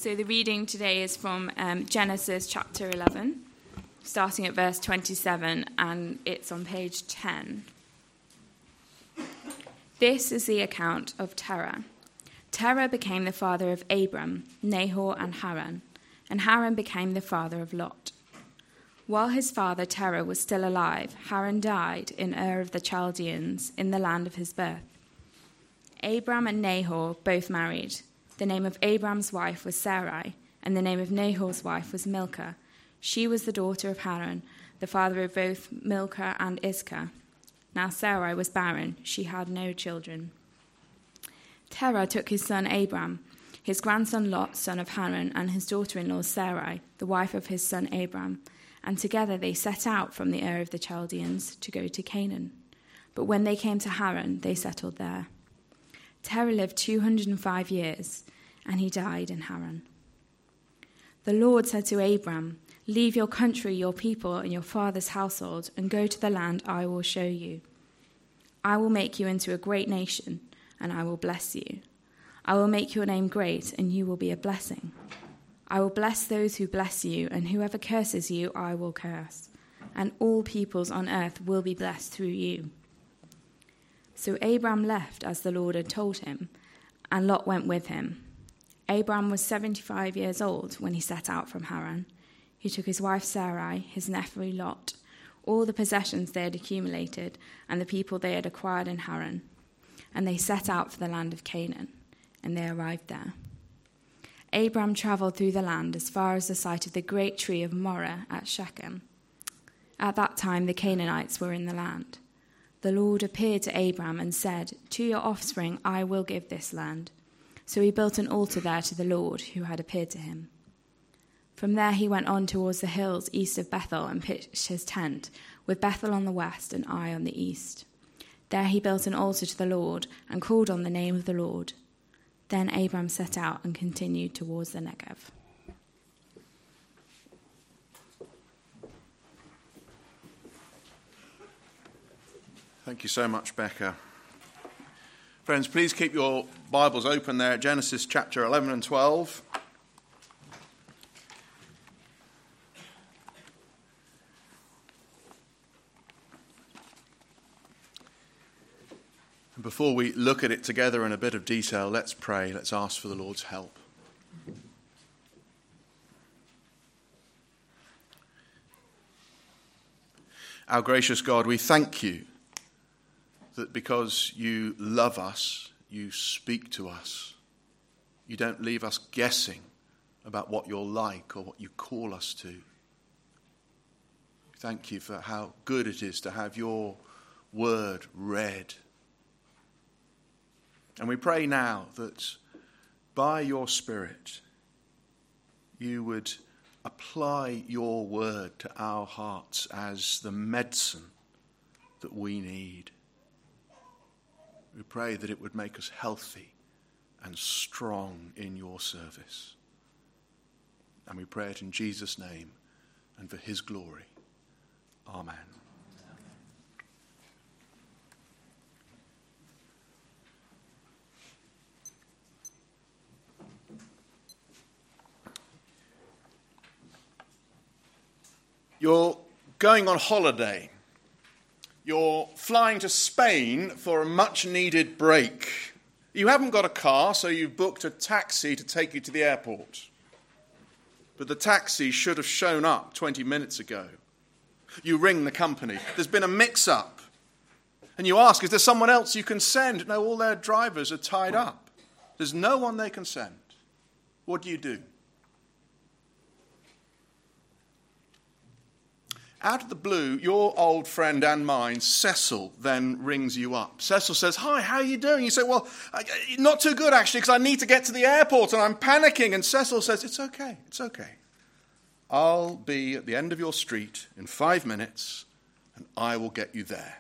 So the reading today is from Genesis chapter 11, starting at verse 27, and it's on page 10. This is the account of Terah. Terah became the father of Abram, Nahor, and Haran became the father of Lot. While his father Terah was still alive, Haran died in Ur of the Chaldeans, in the land of his birth. Abram and Nahor both married. The name of Abram's wife was Sarai, and the name of Nahor's wife was Milcah. She was the daughter of Haran, the father of both Milcah and Iscah. Now Sarai was barren, she had no children. Terah took his son Abram, his grandson Lot, son of Haran, and his daughter-in-law Sarai, the wife of his son Abram, and together they set out from the Ur of the Chaldeans to go to Canaan. But when they came to Haran, they settled there. Terah lived 205 years, and he died in Haran. The Lord said to Abram, "Leave your country, your people, and your father's household, and go to the land I will show you. I will make you into a great nation, and I will bless you. I will make your name great, and you will be a blessing. I will bless those who bless you, and whoever curses you, I will curse. And all peoples on earth will be blessed through you." So Abram left as the Lord had told him, and Lot went with him. Abram was 75 years old when he set out from Haran. He took his wife Sarai, his nephew Lot, all the possessions they had accumulated, and the people they had acquired in Haran. And they set out for the land of Canaan, and they arrived there. Abram travelled through the land as far as the site of the great tree of Moreh at Shechem. At that time the Canaanites were in the land. The Lord appeared to Abram and said, "To your offspring I will give this land." So he built an altar there to the Lord who had appeared to him. From there he went on towards the hills east of Bethel and pitched his tent, with Bethel on the west and Ai on the east. There he built an altar to the Lord and called on the name of the Lord. Then Abram set out and continued towards the Negev. Thank you so much, Becca. Friends, please keep your Bibles open there at Genesis chapter 11 and 12. And before we look at it together in a bit of detail, let's pray. Let's ask for the Lord's help. Our gracious God, we thank you that because you love us, you speak to us. You don't leave us guessing about what you're like or what you call us to. Thank you for how good it is to have your word read. And we pray now that by your Spirit you would apply your word to our hearts as the medicine that we need. We pray that it would make us healthy and strong in your service. And we pray it in Jesus' name and for his glory. Amen. You're going on holiday. You're flying to Spain for a much-needed break. You haven't got a car, so you've booked a taxi to take you to the airport. But the taxi should have shown up 20 minutes ago. You ring the company. There's been a mix-up. And you ask, is there someone else you can send? No, all their drivers are tied up. There's no one they can send. What do? Out of the blue, your old friend and mine, Cecil, then rings you up. Cecil says, "Hi, how are you doing?" You say, "Well, not too good, actually, because I need to get to the airport and I'm panicking." And Cecil says, it's okay. I'll be at the end of your street in 5 minutes and I will get you there.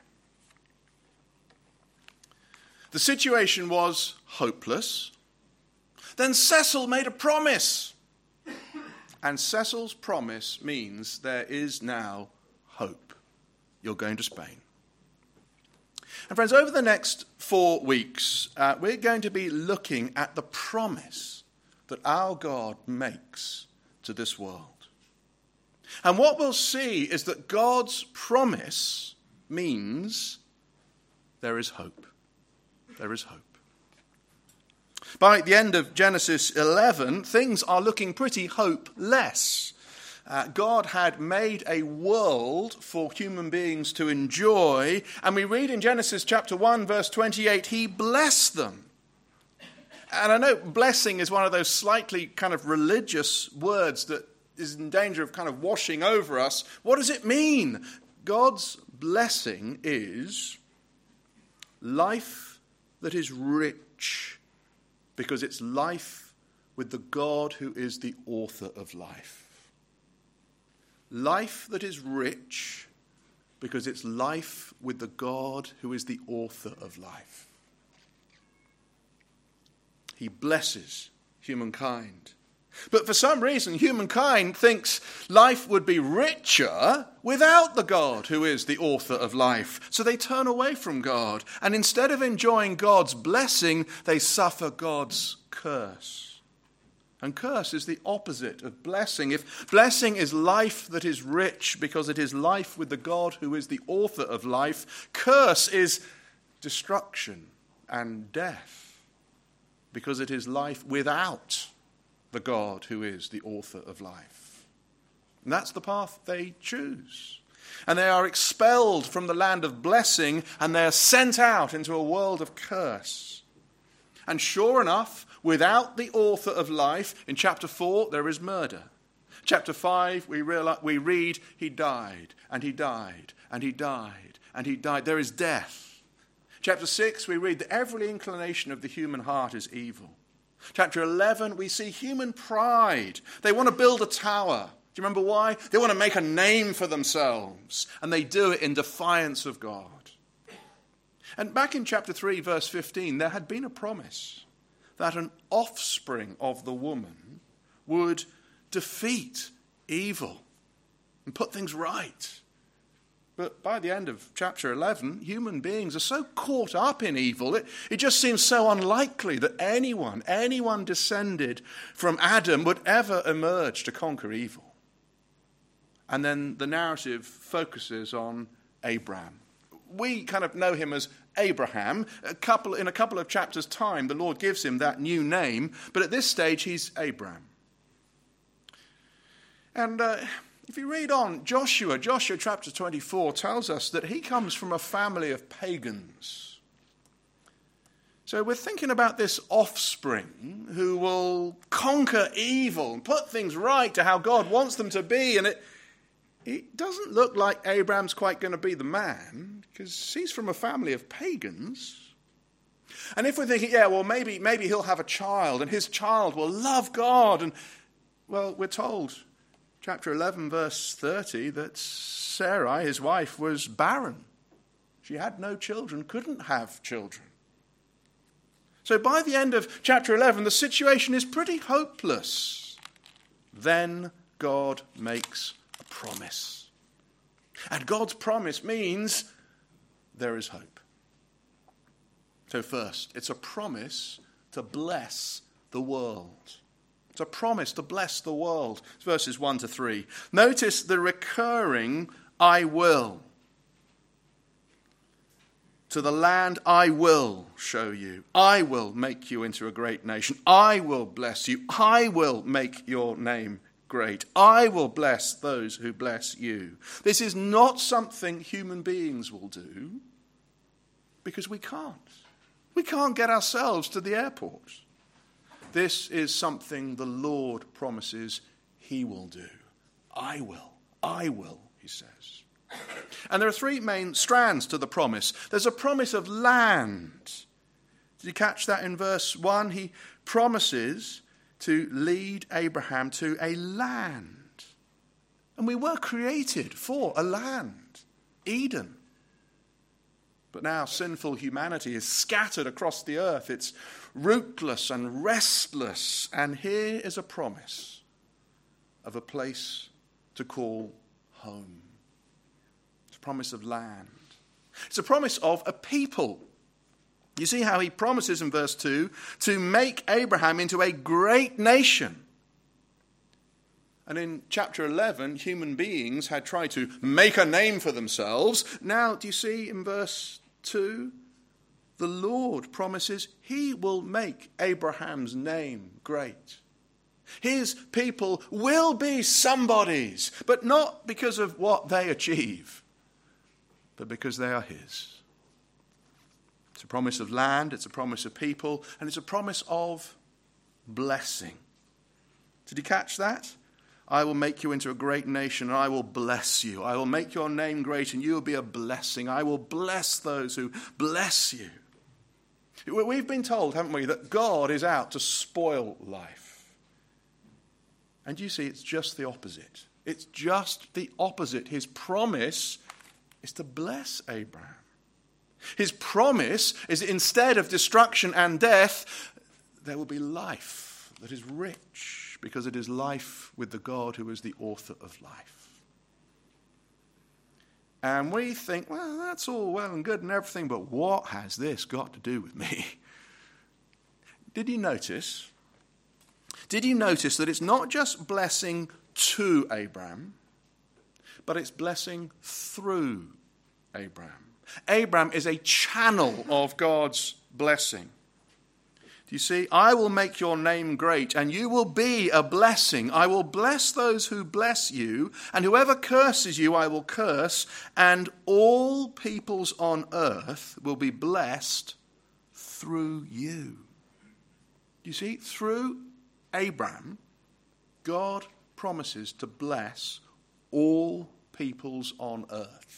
The situation was hopeless. Then Cecil made a promise. And Cecil's promise means there is now hope. You're going to Spain. And friends, over the next 4 weeks, we're going to be looking at the promise that our God makes to this world. And what we'll see is that God's promise means there is hope. There is hope. By the end of Genesis 11, things are looking pretty hopeless. God had made a world for human beings to enjoy, and we read in Genesis chapter 1, verse 28, he blessed them. And I know blessing is one of those slightly kind of religious words that is in danger of kind of washing over us. What does it mean? God's blessing is life that is rich, because it's life with the God who is the author of life. Life that is rich, because it's life with the God who is the author of life. He blesses humankind. But for some reason, humankind thinks life would be richer without the God who is the author of life. So they turn away from God. And instead of enjoying God's blessing, they suffer God's curse. And curse is the opposite of blessing. If blessing is life that is rich because it is life with the God who is the author of life, curse is destruction and death because it is life without the God who is the author of life. And that's the path they choose. And they are expelled from the land of blessing, and they are sent out into a world of curse. And sure enough, without the author of life, in chapter 4 there is murder. Chapter 5 we read he died, and he died, and he died, and he died. There is death. Chapter 6 we read that every inclination of the human heart is evil. Chapter 11, we see human pride. They want to build a tower. Do you remember why? They want to make a name for themselves, and they do it in defiance of God. And back in chapter 3, verse 15, there had been a promise that an offspring of the woman would defeat evil and put things right. But by the end of chapter 11, human beings are so caught up in evil, it just seems so unlikely that anyone descended from Adam would ever emerge to conquer evil. And then the narrative focuses on Abraham. We kind of know him as Abraham. In a couple of chapters' time, the Lord gives him that new name, but at this stage, he's Abram. And if you read on, Joshua chapter 24 tells us that he comes from a family of pagans. So we're thinking about this offspring who will conquer evil and put things right to how God wants them to be. And it doesn't look like Abraham's quite going to be the man, because he's from a family of pagans. And if we're thinking, maybe he'll have a child and his child will love God. And, well, we're told, chapter 11, verse 30, that Sarai, his wife, was barren. She had no children, couldn't have children. So by the end of chapter 11, the situation is pretty hopeless. Then God makes a promise. And God's promise means there is hope. So first, it's a promise to bless the world. It's a promise to bless the world. It's verses 1 to 3. Notice the recurring I will. To the land I will show you. I will make you into a great nation. I will bless you. I will make your name great. I will bless those who bless you. This is not something human beings will do, because we can't. We can't get ourselves to the airport. This is something the Lord promises he will do. I will, he says. And there are three main strands to the promise. There's a promise of land. Did you catch that in verse 1? He promises to lead Abraham to a land. And we were created for a land, Eden. But now sinful humanity is scattered across the earth. It's rootless and restless. And here is a promise of a place to call home. It's a promise of land. It's a promise of a people. You see how he promises in verse 2 to make Abraham into a great nation. And in chapter 11, human beings had tried to make a name for themselves. Now, do you see in verse 2? The Lord promises he will make Abraham's name great. His people will be somebodies, but not because of what they achieve, but because they are his. It's a promise of land, it's a promise of people, and it's a promise of blessing. Did you catch that? I will make you into a great nation, and I will bless you. I will make your name great, and you will be a blessing. I will bless those who bless you. We've been told, haven't we, that God is out to spoil life. And you see, it's just the opposite. It's just the opposite. His promise is to bless Abraham. His promise is that instead of destruction and death, there will be life that is rich, because it is life with the God who is the author of life. And we think, well, that's all well and good and everything, but what has this got to do with me? Did you notice that it's not just blessing to Abraham, but it's blessing through Abraham? Abraham is a channel of God's blessing. Do you see? I will make your name great, and you will be a blessing. I will bless those who bless you, and whoever curses you I will curse, and all peoples on earth will be blessed through you. Do you see? Through Abraham, God promises to bless all peoples on earth.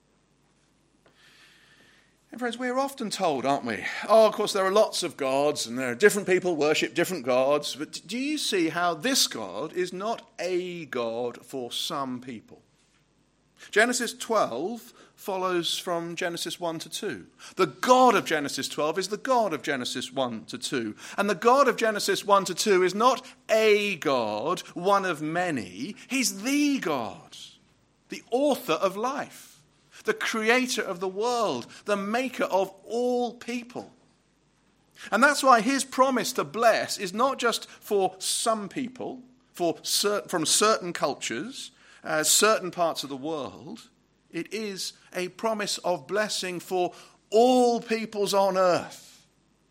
And friends, we're often told, aren't we? Oh, of course, there are lots of gods, and there are different people worship different gods. But do you see how this God is not a God for some people? Genesis 12 follows from Genesis 1 to 2. The God of Genesis 12 is the God of Genesis 1 to 2. And the God of Genesis 1 to 2 is not a God, one of many. He's the God, the author of life, the creator of the world, the maker of all people. And that's why his promise to bless is not just for some people, from certain cultures, certain parts of the world. It is a promise of blessing for all peoples on earth.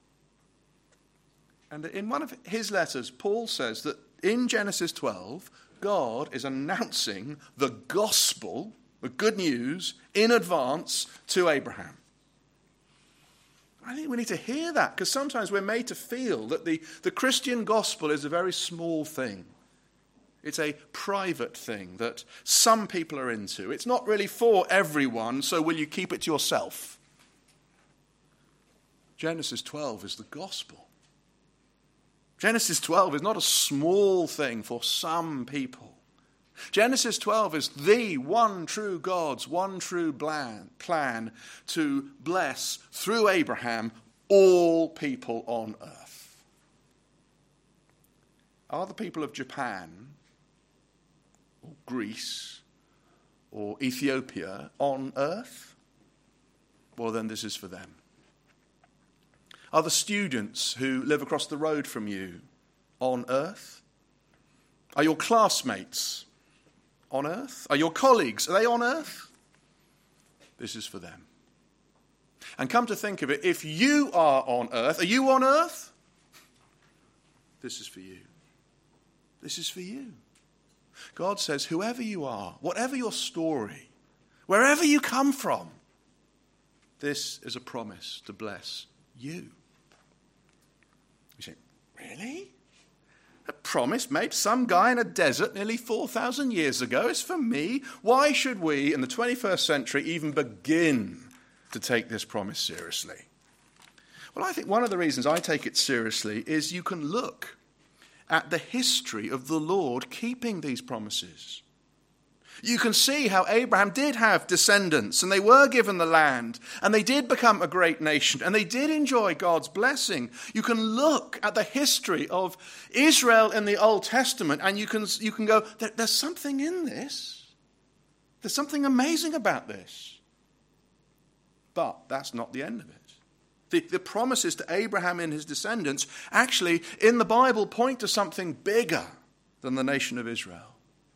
And in one of his letters, Paul says that in Genesis 12, God is announcing the gospel, the good news, in advance to Abraham. I think we need to hear that, because sometimes we're made to feel that the Christian gospel is a very small thing. It's a private thing that some people are into. It's not really for everyone, so will you keep it to yourself? Genesis 12 is the gospel. Genesis 12 is not a small thing for some people. Genesis 12 is the one true God's one true plan to bless through Abraham all people on earth. Are the people of Japan or Greece or Ethiopia on earth? Well, then this is for them. Are the students who live across the road from you on earth? Are your classmates on earth? Are your colleagues, are they on earth? This is for them. And come to think of it, if you are on earth, are you on earth? This is for you. This is for you. God says, whoever you are, whatever your story, wherever you come from, this is a promise to bless you. You say, really? A promise made to some guy in a desert nearly 4,000 years ago is for me? Why should we, in the 21st century, even begin to take this promise seriously? Well, I think one of the reasons I take it seriously is you can look at the history of the Lord keeping these promises. You can see how Abraham did have descendants, and they were given the land, and they did become a great nation, and they did enjoy God's blessing. You can look at the history of Israel in the Old Testament, and you can go, there's something in this. There's something amazing about this. But that's not the end of it. The promises to Abraham and his descendants actually in the Bible point to something bigger than the nation of Israel.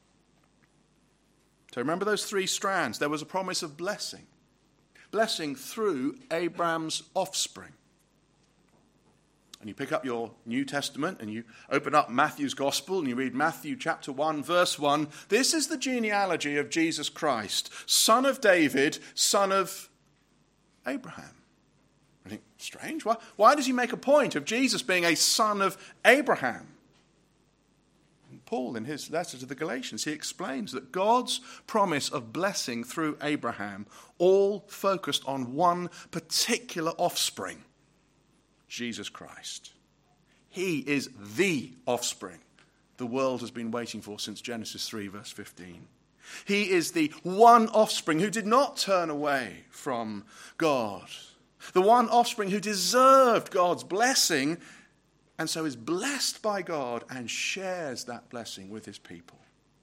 So remember those three strands. There was a promise of blessing. Blessing through Abraham's offspring. And you pick up your New Testament and you open up Matthew's Gospel and you read Matthew chapter 1, verse 1. This is the genealogy of Jesus Christ, son of David, son of Abraham. I think, strange. Why does he make a point of Jesus being a son of Abraham? And Paul, in his letter to the Galatians, he explains that God's promise of blessing through Abraham all focused on one particular offspring, Jesus Christ. He is the offspring the world has been waiting for since Genesis 3, verse 15. He is the one offspring who did not turn away from God. The one offspring who deserved God's blessing and so is blessed by God and shares that blessing with his people.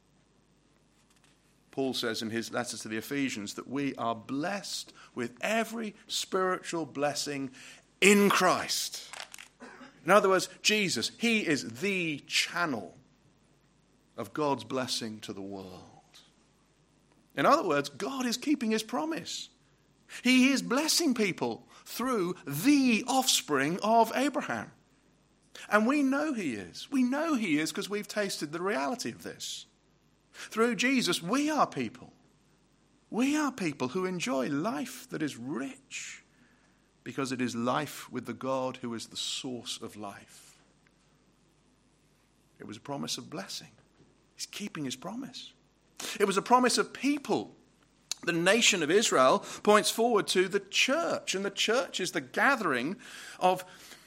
Paul says in his letter to the Ephesians that we are blessed with every spiritual blessing in Christ. In other words, Jesus, he is the channel of God's blessing to the world. In other words, God is keeping his promise. He is blessing people through the offspring of Abraham. And we know he is. We know he is because we've tasted the reality of this. Through Jesus, we are people. We are people who enjoy life that is rich because it is life with the God who is the source of life. It was a promise of blessing. He's keeping his promise. It was a promise of people. The nation of Israel points forward to the church, and the church is the gathering of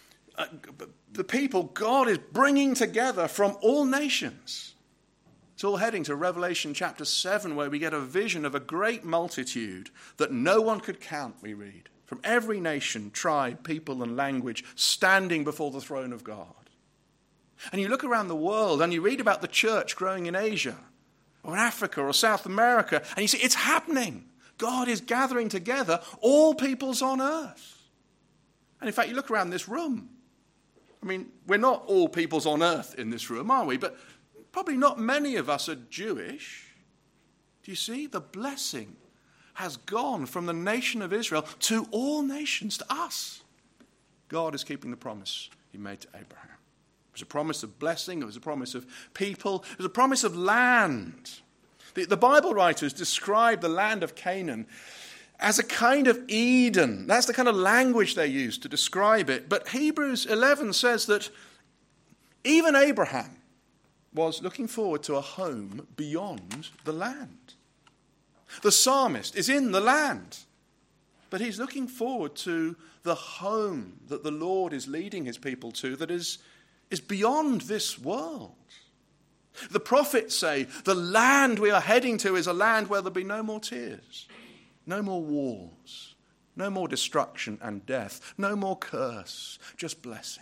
the people God is bringing together from all nations. It's all heading to Revelation chapter 7, where we get a vision of a great multitude that no one could count, we read, from every nation, tribe, people, and language, standing before the throne of God. And you look around the world and you read about the church growing in Asia, or in Africa or South America, and you see it's happening. God is gathering together all peoples on earth. And in fact, you look around this room. I mean, we're not all peoples on earth in this room, are we? But probably not many of us are Jewish. Do you see? The blessing has gone from the nation of Israel to all nations, to us. God is keeping the promise he made to Abraham. It was a promise of blessing. It was a promise of people. It was a promise of land. The Bible writers describe the land of Canaan as a kind of Eden. That's the kind of language they use to describe it. But Hebrews 11 says that even Abraham was looking forward to a home beyond the land. The psalmist is in the land, but he's looking forward to the home that the Lord is leading his people to that is beyond this world. The prophets say the land we are heading to is a land where there'll be no more tears, no more wars, no more destruction and death, no more curse, just blessing.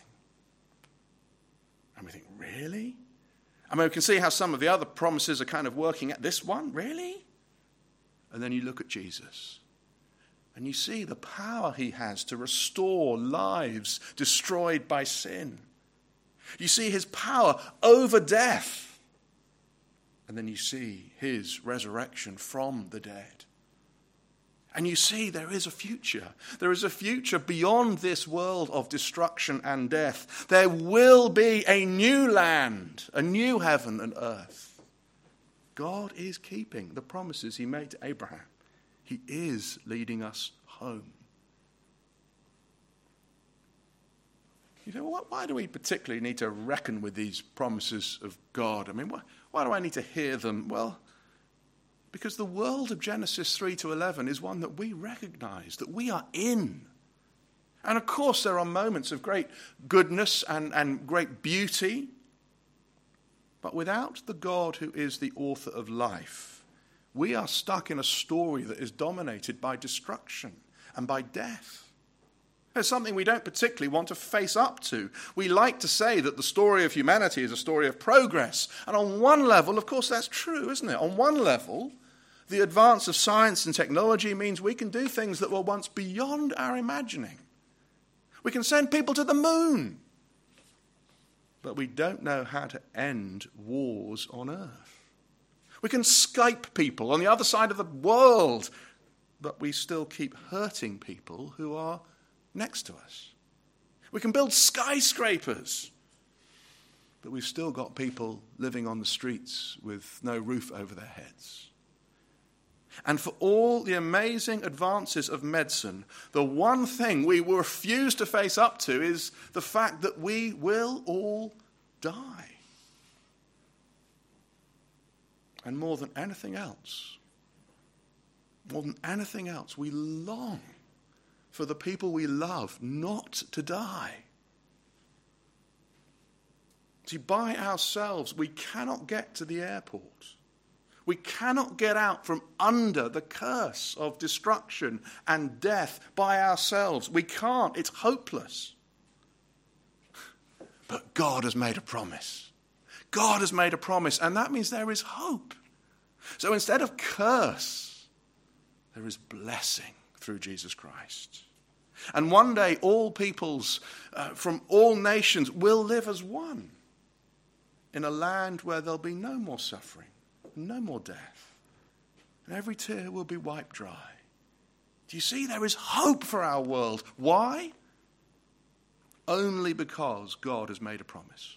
And we think, really? I mean, we can see how some of the other promises are kind of working at this one, really? And then you look at Jesus and you see the power he has to restore lives destroyed by sin. You see his power over death. And then you see his resurrection from the dead. And you see there is a future. There is a future beyond this world of destruction and death. There will be a new land, a new heaven and earth. God is keeping the promises he made to Abraham. He is leading us home. You say, well, why do we particularly need to reckon with these promises of God? I mean, why do I need to hear them? Well, because the world of Genesis 3 to 11 is one that we recognize, that we are in. And of course, there are moments of great goodness and great beauty. But without the God who is the author of life, we are stuck in a story that is dominated by destruction and by death. It's something we don't particularly want to face up to. We like to say that the story of humanity is a story of progress. And on one level, of course, that's true, isn't it? On one level, the advance of science and technology means we can do things that were once beyond our imagining. We can send people to the moon. But we don't know how to end wars on earth. We can Skype people on the other side of the world, but we still keep hurting people who are next to us. We can build skyscrapers, but we've still got people living on the streets with no roof over their heads. And for all the amazing advances of medicine, the one thing we will refuse to face up to is the fact that we will all die. And more than anything else, we long for the people we love not to die. See, by ourselves, we cannot get to the airport. We cannot get out from under the curse of destruction and death by ourselves. We can't. It's hopeless. But God has made a promise. God has made a promise, and that means there is hope. So instead of curse, there is blessing through Jesus Christ. And one day all peoples from all nations will live as one in a land where there'll be no more suffering, no more death, and every tear will be wiped dry. Do you see? There is hope for our world. Why? Only because God has made a promise.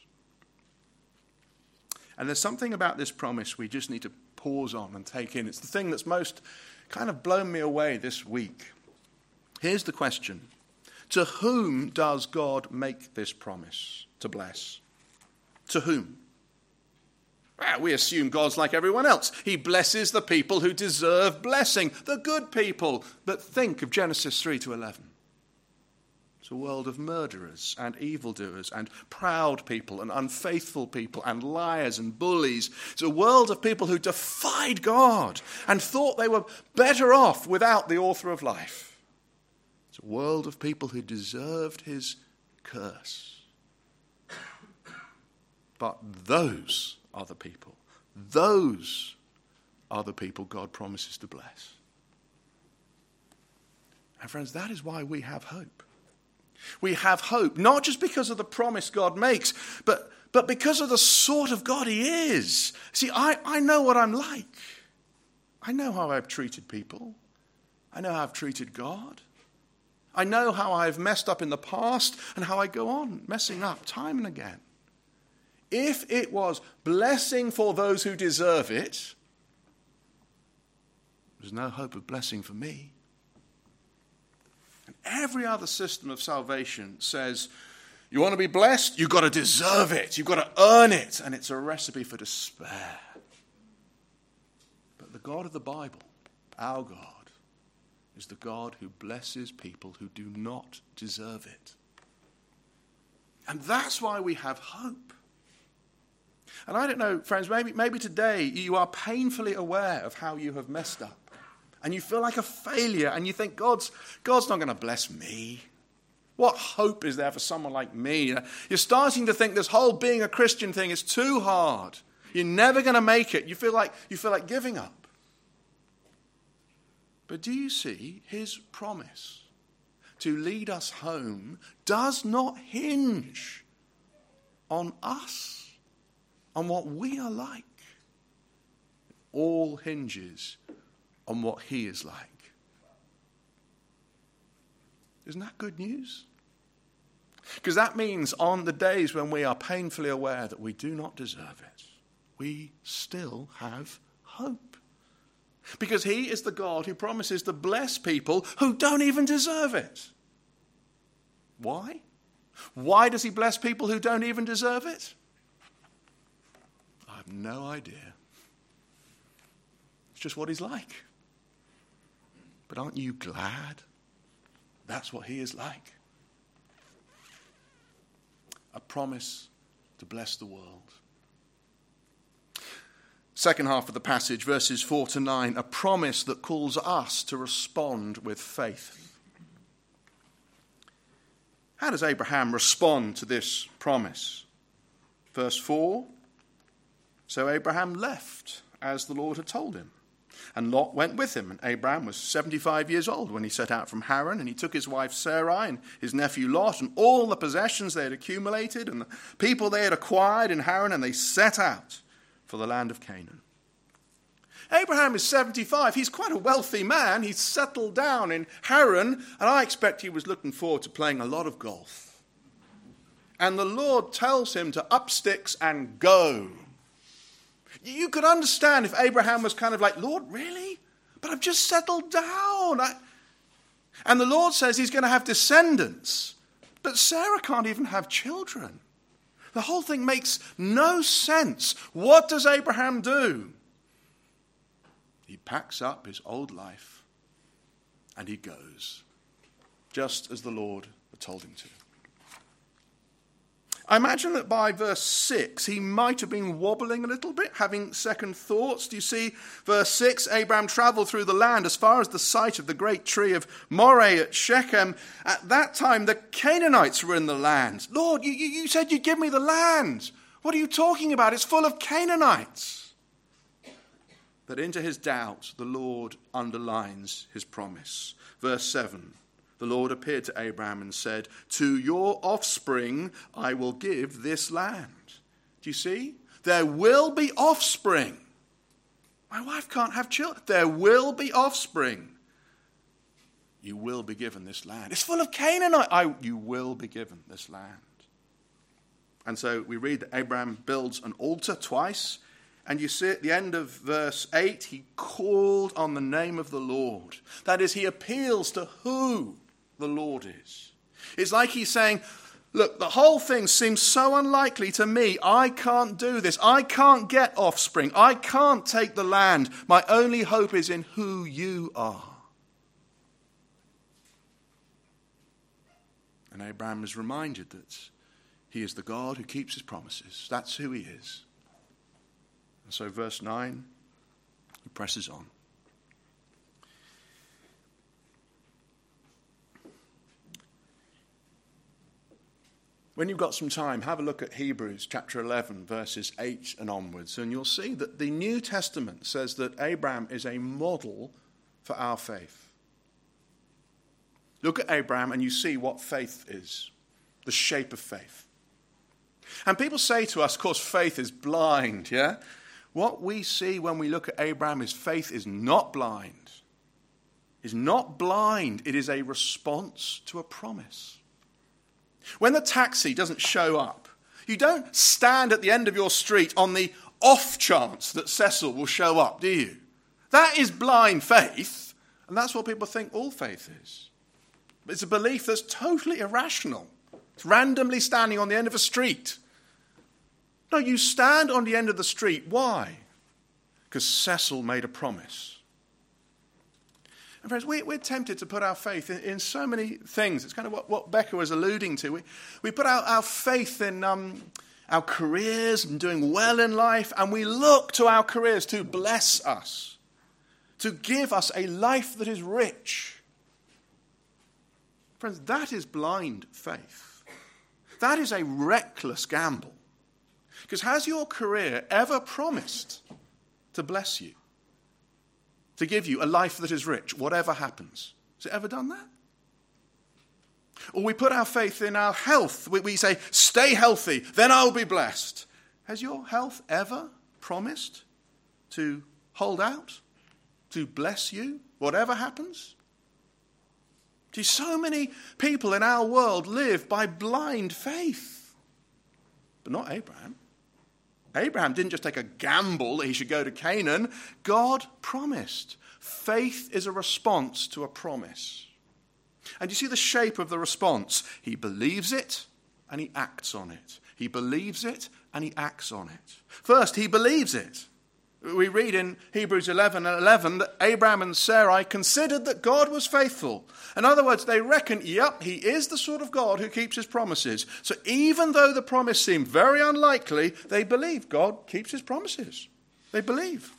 And there's something about this promise we just need to pause on and take in. It's the thing that's most kind of blown me away this week. Here's the question. To whom does God make this promise to bless? To whom? Well, we assume God's like everyone else. He blesses the people who deserve blessing, the good people. But think of Genesis 3-11. It's a world of murderers and evildoers and proud people and unfaithful people and liars and bullies. It's a world of people who defied God and thought they were better off without the author of life. It's a world of people who deserved his curse. But those are the people. Those are the people God promises to bless. And friends, that is why we have hope. We have hope, not just because of the promise God makes, but because of the sort of God he is. See, I know what I'm like. I know how I've treated people. I know how I've treated God. I know how I've messed up in the past and how I go on messing up time and again. If it was blessing for those who deserve it, there's no hope of blessing for me. And every other system of salvation says, you want to be blessed? You've got to deserve it. You've got to earn it. And it's a recipe for despair. But the God of the Bible, our God, is the God who blesses people who do not deserve it. And that's why we have hope. And I don't know, friends, maybe today you are painfully aware of how you have messed up. And you feel like a failure, and you think, God's not going to bless me. What hope is there for someone like me? You're starting to think this whole being a Christian thing is too hard. You're never going to make it. You feel like giving up. But do you see, his promise to lead us home does not hinge on us, on what we are like. It all hinges on what he is like. Isn't that good news? Because that means on the days when we are painfully aware that we do not deserve it, we still have hope. Because he is the God who promises to bless people who don't even deserve it. Why? Why does he bless people who don't even deserve it? I have no idea. It's just what he's like. But aren't you glad that's what he is like? A promise to bless the world. Second half of the passage, verses 4-9, a promise that calls us to respond with faith. How does Abraham respond to this promise? Verse 4, so Abraham left as the Lord had told him. And Lot went with him. And Abraham was 75 years old when he set out from Haran. And he took his wife Sarai and his nephew Lot and all the possessions they had accumulated and the people they had acquired in Haran. And they set out for the land of Canaan. Abraham is 75. He's quite a wealthy man. He's settled down in Haran. And I expect he was looking forward to playing a lot of golf. And the Lord tells him to up sticks and go. You could understand if Abraham was kind of like, Lord, really? But I've just settled down. And the Lord says he's going to have descendants. But Sarah can't even have children. The whole thing makes no sense. What does Abraham do? He packs up his old life and he goes, just as the Lord had told him to. I imagine that by verse 6, he might have been wobbling a little bit, having second thoughts. Do you see verse 6? Abraham traveled through the land as far as the site of the great tree of Moreh at Shechem. At that time, the Canaanites were in the land. Lord, you said you'd give me the land. What are you talking about? It's full of Canaanites. But into his doubt, the Lord underlines his promise. Verse 7. The Lord appeared to Abraham and said, to your offspring I will give this land. Do you see? There will be offspring. My wife can't have children. There will be offspring. You will be given this land. It's full of Canaanites. You will be given this land. And so we read that Abraham builds an altar twice. And you see at the end of verse 8, he called on the name of the Lord. That is, he appeals to who the Lord is. It's like he's saying, look, the whole thing seems so unlikely to me. I can't do this. I can't get offspring. I can't take the land. My only hope is in who you are. And Abraham is reminded that he is the God who keeps his promises. That's who he is. And so verse 9, he presses on. When you've got some time, have a look at Hebrews chapter 11, verses 8 and onwards, and you'll see that the New Testament says that Abraham is a model for our faith. Look at Abraham and you see what faith is, the shape of faith. And people say to us, of course, faith is blind, yeah? What we see when we look at Abraham is faith is not blind. It's not blind. It is a response to a promise. When the taxi doesn't show up, you don't stand at the end of your street on the off chance that Cecil will show up, do you? That is blind faith, and that's what people think all faith is. It's a belief that's totally irrational. It's randomly standing on the end of a street. No, you stand on the end of the street. Why? Because Cecil made a promise. And friends, we're tempted to put our faith in so many things. It's kind of what Becca was alluding to. We put our faith in our careers and doing well in life, and we look to our careers to bless us, to give us a life that is rich. Friends, that is blind faith. That is a reckless gamble. Because has your career ever promised to bless you? To give you a life that is rich, whatever happens? Has it ever done that? Or we put our faith in our health. We say, stay healthy, then I'll be blessed. Has your health ever promised to hold out, to bless you, whatever happens? See, so many people in our world live by blind faith. But not Abraham. Abraham didn't just take a gamble that he should go to Canaan. God promised. Faith is a response to a promise. And you see the shape of the response. He believes it and he acts on it. He believes it and he acts on it. First, he believes it. We read in Hebrews 11:11 that Abraham and Sarai considered that God was faithful. In other words, they reckoned, yep, he is the sort of God who keeps his promises. So even though the promise seemed very unlikely, they believe God keeps his promises. They believe.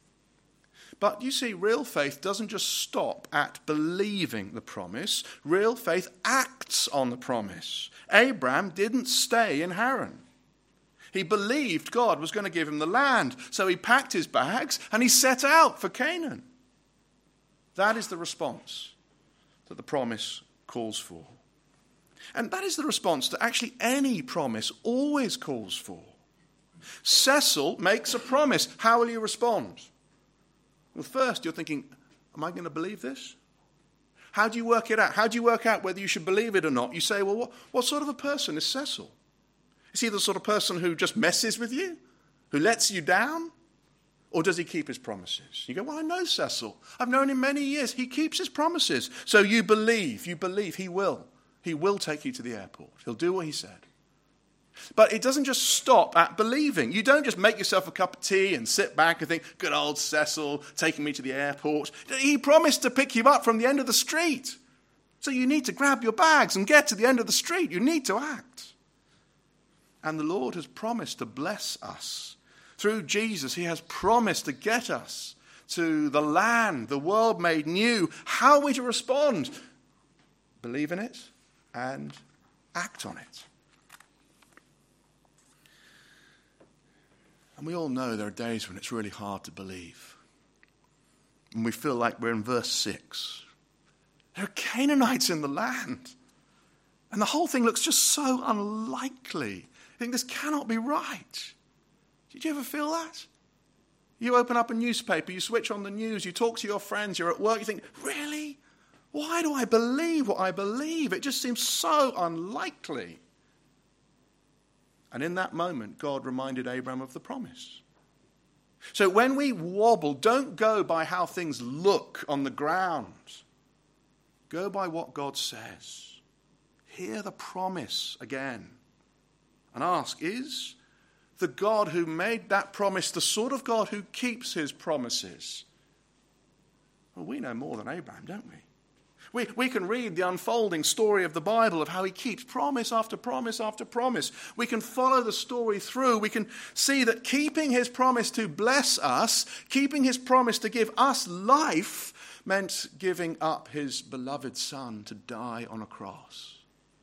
But you see, real faith doesn't just stop at believing the promise. Real faith acts on the promise. Abraham didn't stay in Haran. He believed God was going to give him the land. So he packed his bags and he set out for Canaan. That is the response that the promise calls for. And that is the response that actually any promise always calls for. Cecil makes a promise. How will you respond? Well, first you're thinking, am I going to believe this? How do you work it out? How do you work out whether you should believe it or not? You say, well, what sort of a person is Cecil? Is he the sort of person who just messes with you? Who lets you down? Or does he keep his promises? You go, well, I know Cecil. I've known him many years. He keeps his promises. So you believe he will. He will take you to the airport. He'll do what he said. But it doesn't just stop at believing. You don't just make yourself a cup of tea and sit back and think, good old Cecil taking me to the airport. He promised to pick you up from the end of the street. So you need to grab your bags and get to the end of the street. You need to act. And the Lord has promised to bless us. Through Jesus, he has promised to get us to the land, the world made new. How are we to respond? Believe in it and act on it. And we all know there are days when it's really hard to believe. And we feel like we're in verse 6. There are Canaanites in the land. And the whole thing looks just so unlikely. You think this cannot be right. Did you ever feel that? You open up a newspaper, you switch on the news, you talk to your friends, you're at work, you think, really? Why do I believe what I believe? It just seems so unlikely. And in that moment, God reminded Abraham of the promise. So when we wobble, don't go by how things look on the ground. Go by what God says. Hear the promise again. And ask, is the God who made that promise the sort of God who keeps his promises? Well, we know more than Abraham, don't we? We can read the unfolding story of the Bible of how he keeps promise after promise after promise. We can follow the story through. We can see that keeping his promise to bless us, keeping his promise to give us life, meant giving up his beloved son to die on a cross.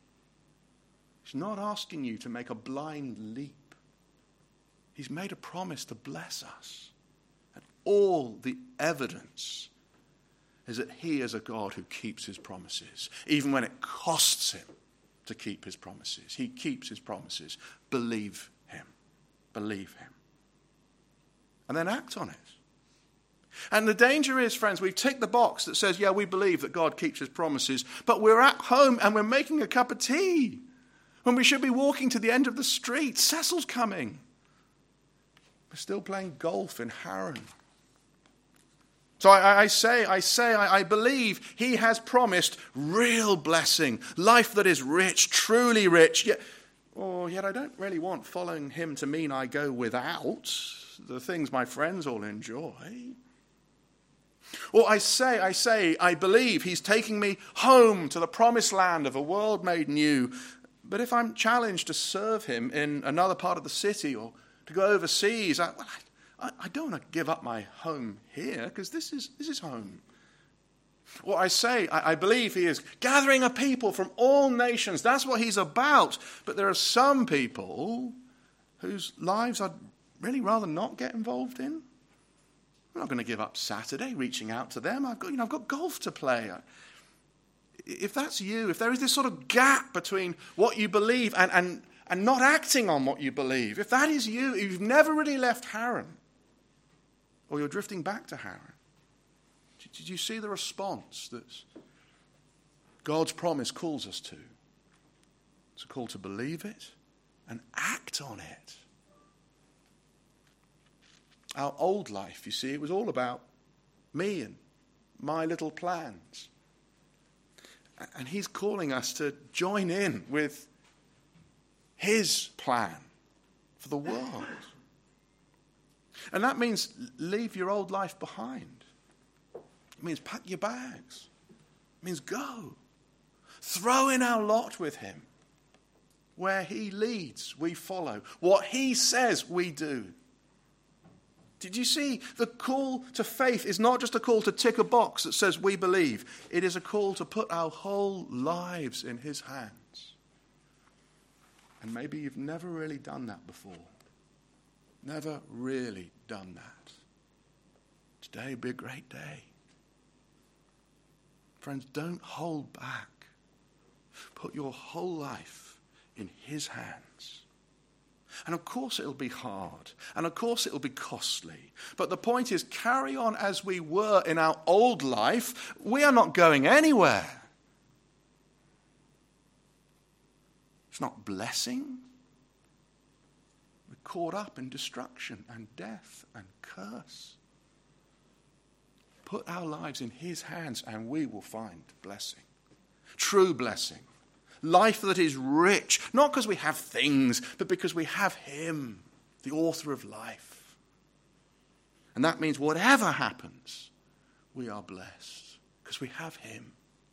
He's not asking you to make a blind leap. He's made a promise to bless us. And all the evidence is that he is a God who keeps his promises, even when it costs him to keep his promises. He keeps his promises. Believe him. Believe him. And then act on it. And the danger is, friends, we've ticked the box that says, yeah, we believe that God keeps his promises, but we're at home and we're making a cup of tea when we should be walking to the end of the street. Cecil's coming. We're still playing golf in Haran. So I believe he has promised real blessing, life that is rich, truly rich. Yet I don't really want following him to mean I go without the things my friends all enjoy. Or I believe he's taking me home to the promised land of a world made new. But if I'm challenged to serve him in another part of the city or to go overseas, I don't want to give up my home here because this is home. Or I believe he is gathering a people from all nations. That's what he's about. But there are some people whose lives I'd really rather not get involved in. I'm not going to give up Saturday reaching out to them. I've got golf to play. If that's you, if there is this sort of gap between what you believe and not acting on what you believe, if that is you, you've never really left Haran, or you're drifting back to Haran, did you see the response that God's promise calls us to? It's a call to believe it and act on it. Our old life, you see, it was all about me and my little plans. And he's calling us to join in with his plan for the world. And that means leave your old life behind. It means pack your bags. It means go. Throw in our lot with him. Where he leads, we follow. What he says, we do. Did you see? The call to faith is not just a call to tick a box that says we believe. It is a call to put our whole lives in his hands. And maybe you've never really done that before. never really done that. Today would be a great day. Friends, don't hold back. Put your whole life in his hands. And of course it'll be hard. And of course it'll be costly. But the point is, carry on as we were in our old life. We are not going anywhere. It's not blessing. We're caught up in destruction and death and curse. Put our lives in his hands and we will find blessing. True blessing. Life that is rich, not because we have things, but because we have him, the author of life. And that means whatever happens, we are blessed because we have him.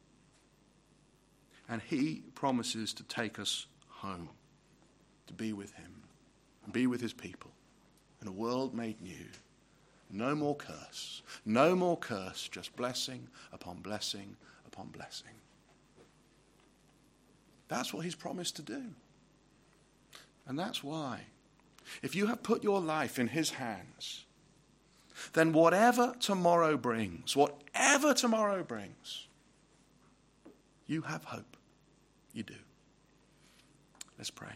And he promises to take us home, to be with him, and be with his people in a world made new. No more curse. No more curse, just blessing upon blessing upon blessing. That's what he's promised to do. And that's why, if you have put your life in his hands, then whatever tomorrow brings, you have hope. You do. Let's pray.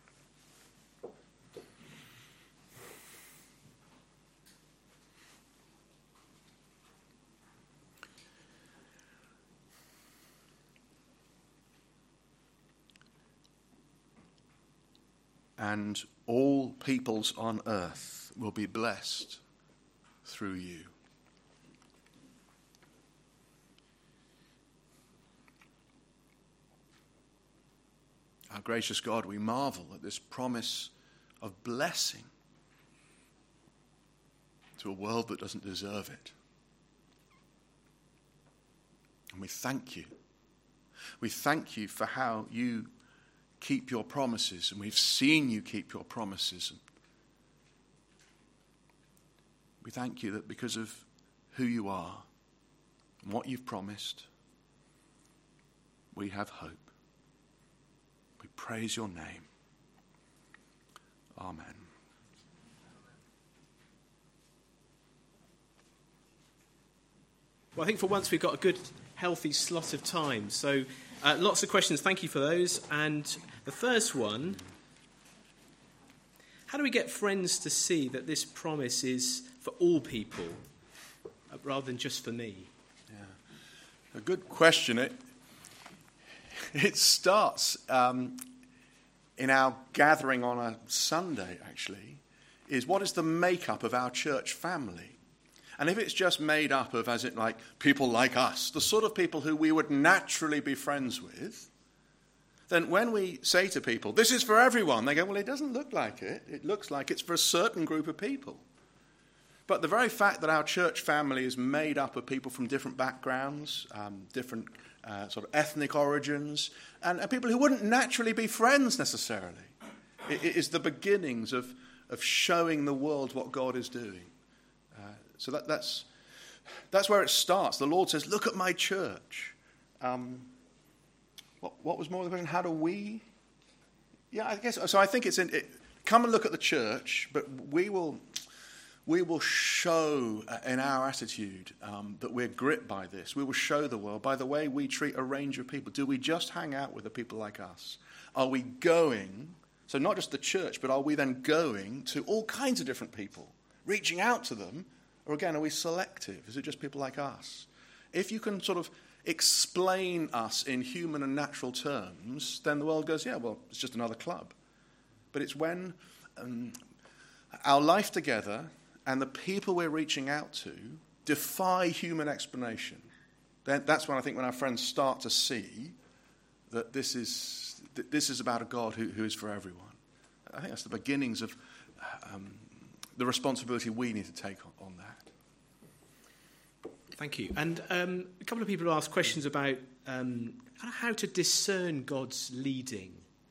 And all peoples on earth will be blessed through you. Our gracious God, we marvel at this promise of blessing to a world that doesn't deserve it. And we thank you. We thank you for how you keep your promises, and we've seen you keep your promises. We thank you that because of who you are and what you've promised, we have hope. We praise your name. Amen. Well, I think for once we've got a good, healthy slot of time. So lots of questions. Thank you for those. And the first one, how do we get friends to see that this promise is for all people rather than just for me? Yeah, a good question. It starts in our gathering on a Sunday, actually, is what is the makeup of our church family? And if it's just made up of, as it like, people like us, the sort of people who we would naturally be friends with, then when we say to people, this is for everyone, they go, well, it doesn't look like it. It looks like it's for a certain group of people. But the very fact that our church family is made up of people from different backgrounds, different sort of ethnic origins, and people who wouldn't naturally be friends necessarily, it is the beginnings of showing the world what God is doing. So that's where it starts. The Lord says, look at my church. What was more of the question? How do we? Yeah, I guess. So I think come and look at the church, but we will show in our attitude that we're gripped by this. We will show the world by the way we treat a range of people. Do we just hang out with the people like us? Are we going, so not just the church, but are we then going to all kinds of different people, reaching out to them? Or again, are we selective? Is it just people like us? If you can sort of explain us in human and natural terms, then the world goes, yeah, well, it's just another club. But it's when our life together and the people we're reaching out to defy human explanation. That's when I think when our friends start to see that this is about a God who is for everyone. I think that's the beginnings of the responsibility we need to take on that. Thank you. And a couple of people asked questions about how to discern God's leading.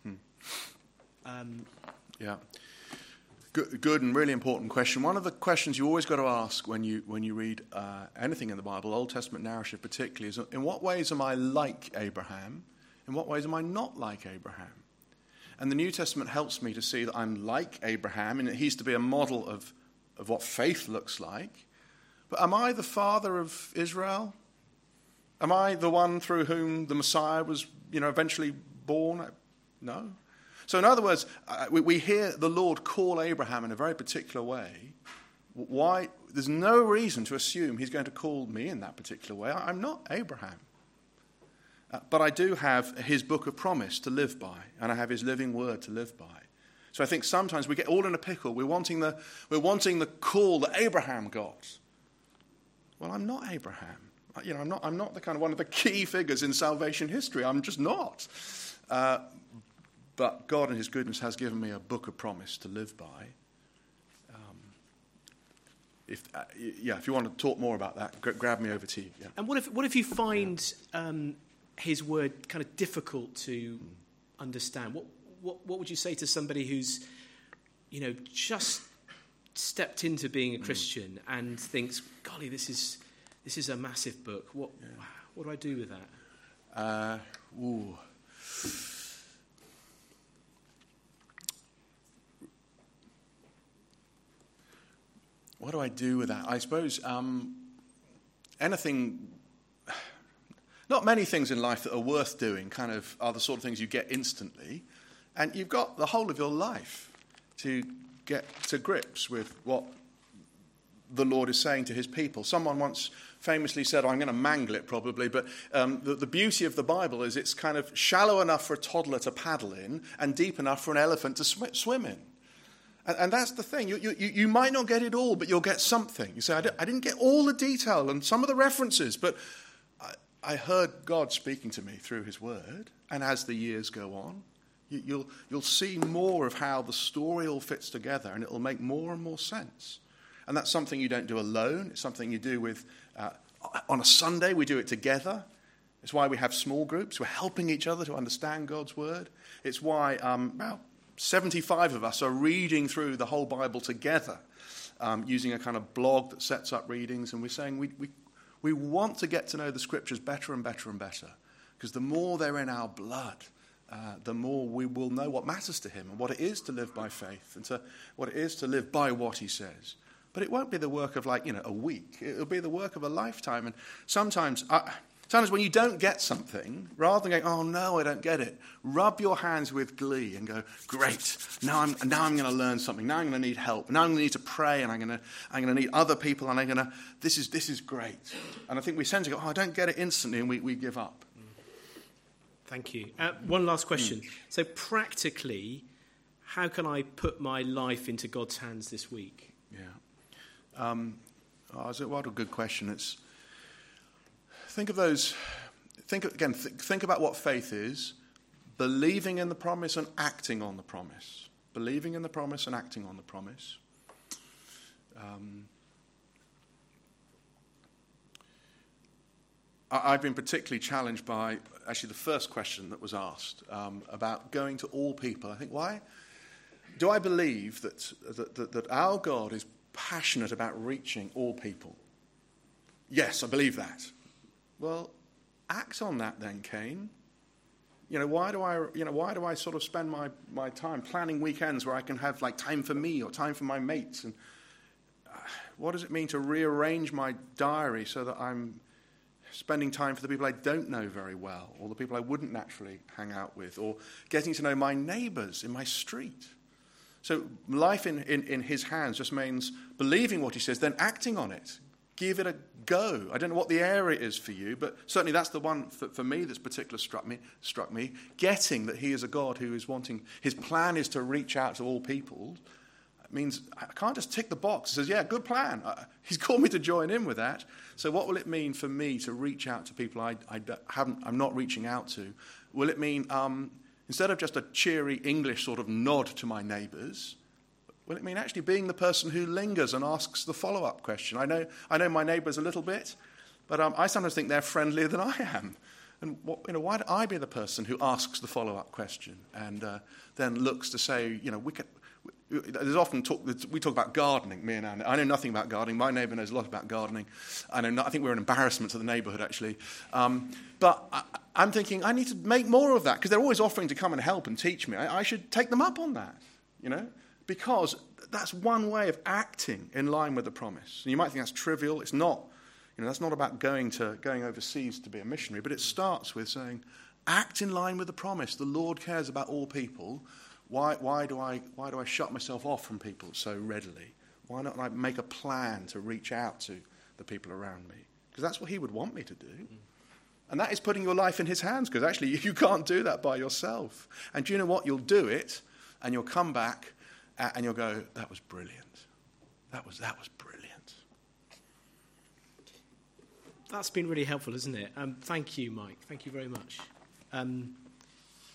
Yeah. Good and really important question. One of the questions you always got to ask when you read anything in the Bible, Old Testament narrative particularly, is in what ways am I like Abraham? In what ways am I not like Abraham? And the New Testament helps me to see that I'm like Abraham, and that he's to be a model of what faith looks like. But am I the father of Israel? Am I the one through whom the Messiah was, eventually born? No. So in other words, we hear the Lord call Abraham in a very particular way. Why? There's no reason to assume he's going to call me in that particular way. I'm not Abraham. But I do have his book of promise to live by, and I have his living word to live by. So I think sometimes we get all in a pickle. We're wanting the call that Abraham got. Well, I'm not Abraham. I'm not the kind of one of the key figures in salvation history. I'm just not. But God in his goodness has given me a book of promise to live by. If you want to talk more about that, grab me over to you. Yeah. And what if you find his word kind of difficult to understand? What would you say to somebody who's, just stepped into being a Christian and thinks, golly, this is a massive book. What do I do with that? What do I do with that? I suppose not many things in life that are worth doing kind of are the sort of things you get instantly. And you've got the whole of your life to get to grips with what the Lord is saying to his people. Someone once famously said, I'm going to mangle it probably, but the beauty of the Bible is it's kind of shallow enough for a toddler to paddle in and deep enough for an elephant to swim in. And that's the thing. You might not get it all, but you'll get something. You say, I didn't get all the detail and some of the references, but I heard God speaking to me through his word. And as the years go on, you'll see more of how the story all fits together, and it'll make more and more sense. And that's something you don't do alone. It's something you do with, on a Sunday, we do it together. It's why we have small groups. We're helping each other to understand God's word. It's why about 75 of us are reading through the whole Bible together, using a kind of blog that sets up readings, and we're saying we want to get to know the Scriptures better and better and better, because the more they're in our blood, the more we will know what matters to him and what it is to live by faith and what it is to live by what he says. But it won't be the work of a week. It'll be the work of a lifetime. And sometimes when you don't get something, rather than going, oh no, I don't get it, rub your hands with glee and go, great, now I'm going to learn something. Now I'm going to need help. Now I'm going to need to pray, and I'm going to need other people, and this is great. And I think we tend to go, oh, I don't get it instantly, and we give up. Thank you. One last question. So practically, how can I put my life into God's hands this week? Yeah. What a good question. Think of those. Think about what faith is: believing in the promise and acting on the promise. Believing in the promise and acting on the promise. I've been particularly challenged by actually the first question that was asked about going to all people. I think, why do I believe that our God is passionate about reaching all people? Yes, I believe that. Well, act on that then, Cain. Why do I sort of spend my time planning weekends where I can have time for me or time for my mates? And what does it mean to rearrange my diary so that I'm spending time for the people I don't know very well, or the people I wouldn't naturally hang out with, or getting to know my neighbours in my street? So life in his hands just means believing what he says, then acting on it. Give it a go. I don't know what the area is for you, but certainly that's the one for me that's particularly struck me. Getting that he is a God who is wanting, his plan is to reach out to all people. It means I can't just tick the box. It says, yeah, good plan. He's called me to join in with that. So what will it mean for me to reach out to people I'm not reaching out to? Will it mean, instead of just a cheery English sort of nod to my neighbours, will it mean actually being the person who lingers and asks the follow-up question? I know my neighbours a little bit, but I sometimes think they're friendlier than I am. And why do I be the person who asks the follow-up question and then looks to say, There's often we talk about gardening, me and Anne. I know nothing about gardening. My neighbour knows a lot about gardening. I think we're an embarrassment to the neighbourhood, actually. But I'm thinking I need to make more of that, because they're always offering to come and help and teach me. I should take them up on that, because that's one way of acting in line with the promise. And you might think that's trivial. It's not. That's not about going overseas to be a missionary, but it starts with saying, act in line with the promise. The Lord cares about all people. Why do I shut myself off from people so readily? Why not I make a plan to reach out to the people around me? Because that's what he would want me to do. And that is putting your life in his hands, because actually you can't do that by yourself. And do you know what? You'll do it, and you'll come back, and you'll go, that was brilliant. That was brilliant. That's been really helpful, isn't it? Thank you, Mike. Thank you very much.